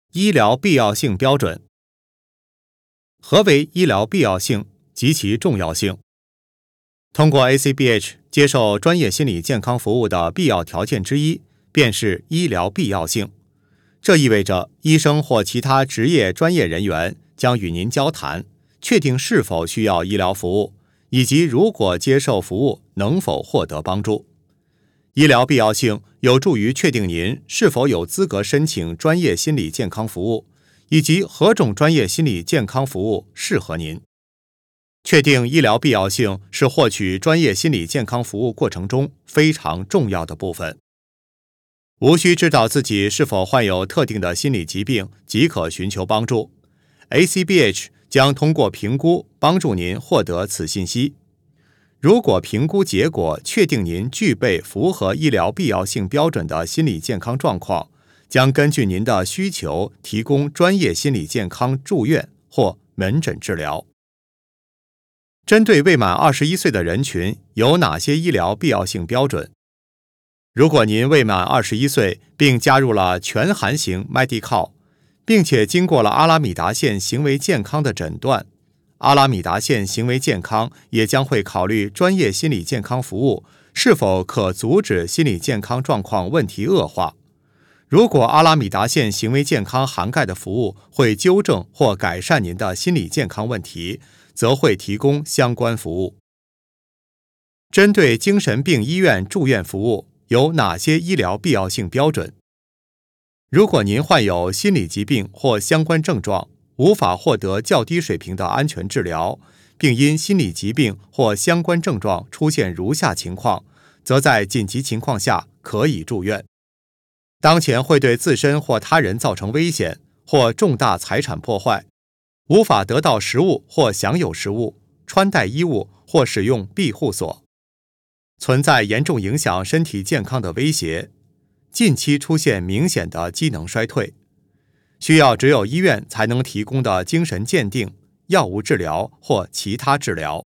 医疗必要性标准。何为医疗必要性及其重要性？通过 ACBH 接受专业心理健康服务的必要条件之一，便是医疗必要性。这意味着医生或其他职业专业人员将与您交谈，确定是否需要医疗服务，以及如果接受服务能否获得帮助。医疗必要性有助于确定您是否有资格申请专业心理健康服务，以及何种专业心理健康服务适合您。确定医疗必要性是获取专业心理健康服务过程中非常重要的部分。无需知道自己是否患有特定的心理疾病即可寻求帮助。ACBH 将通过评估帮助您获得此信息。如果评估结果确定您具备符合医疗必要性标准的心理健康状况，将根据您的需求提供专业心理健康住院或门诊治疗。针对未满21岁的人群，有哪些医疗必要性标准？如果您未满21岁，并加入了全含型 Medi-Cal， 并且经过了阿拉米达线行为健康的诊断，阿拉米达线行为健康也将会考虑专业心理健康服务是否可阻止心理健康状况问题恶化。如果阿拉米达线行为健康涵盖的服务会纠正或改善您的心理健康问题，则会提供相关服务。针对精神病医院住院服务，有哪些医疗必要性标准？如果您患有心理疾病或相关症状，无法获得较低水平的安全治疗，并因心理疾病或相关症状出现如下情况，则在紧急情况下可以住院。当前会对自身或他人造成危险或重大财产破坏，无法得到食物或享有食物，穿戴衣物或使用庇护所，存在严重影响身体健康的威胁，近期出现明显的机能衰退，需要只有医院才能提供的精神鉴定、药物治疗或其他治疗。